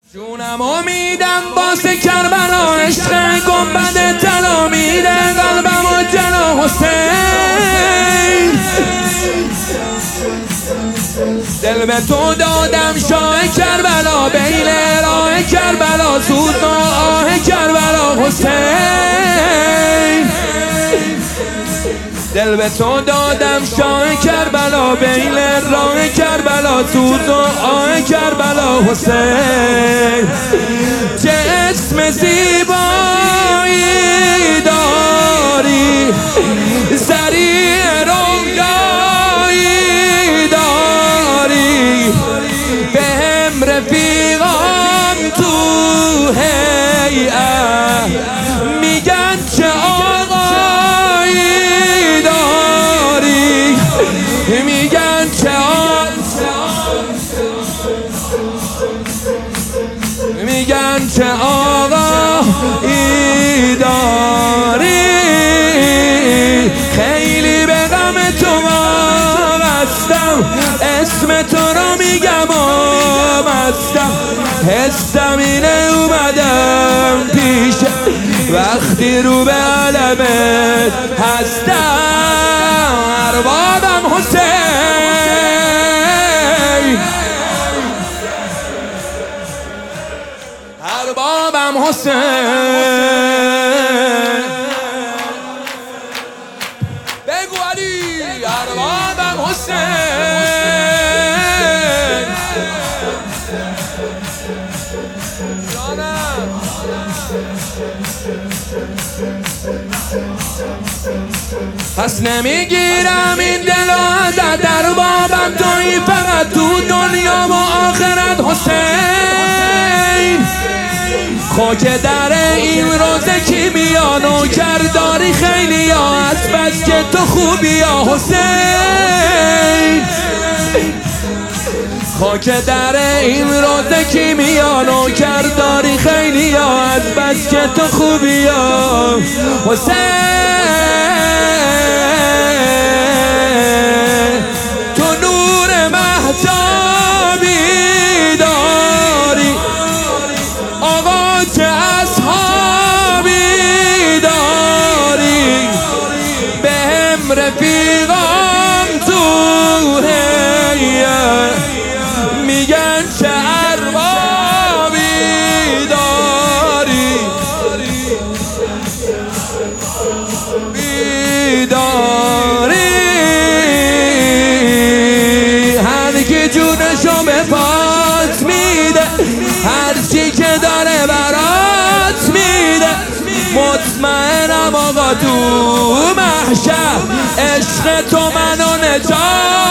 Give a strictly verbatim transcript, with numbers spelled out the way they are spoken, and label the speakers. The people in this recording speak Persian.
Speaker 1: جونم امیدم باسه کربلا، عشق گنبد طلا میده قلبم و جلا حسین. دل به تو دادم شاه کربلا، بین راه کربلا سوز و آه کربلا حسین. دل به تو دادم شاه کربلا، بین راه کربلا سوز و آه کربلا حسین. چه اسم زیبایی داری، سریع رویایی داری، به هم رفیقام تو هیئت میگن چه آقایی داری، میگن چه میگن چه آقایی داری. خیلی به غم تو وابستم، اسم تو رو میگم آمستم، حسم اینه اومدم پیش وقتی رو به علمت هستم. اربابم حسین، اربابم حسین، بگو علی. اربابم حسین، جانم. پس نمیگیرم این دل و ازت، اربابم تویی فقط تو دنیا و آخرت حسین. خاک در این روزه کی بیا، نوکر داری خیلی یا از بس که تو خوبی یا حسین. خاک در این روزه کی بیا، نوکر داری خیلی یا از بس که تو خوبی یا حسین. تو نور مهتابی داری آقا، چه اصحابی داری، به هم رفیقام تو هیئت میگن چه اربابی داری، بیداری. هر کی جونشو به پات میده، هر چی که داره برات میده. مطمئنم آقا تو محشر عشق تو منو نجات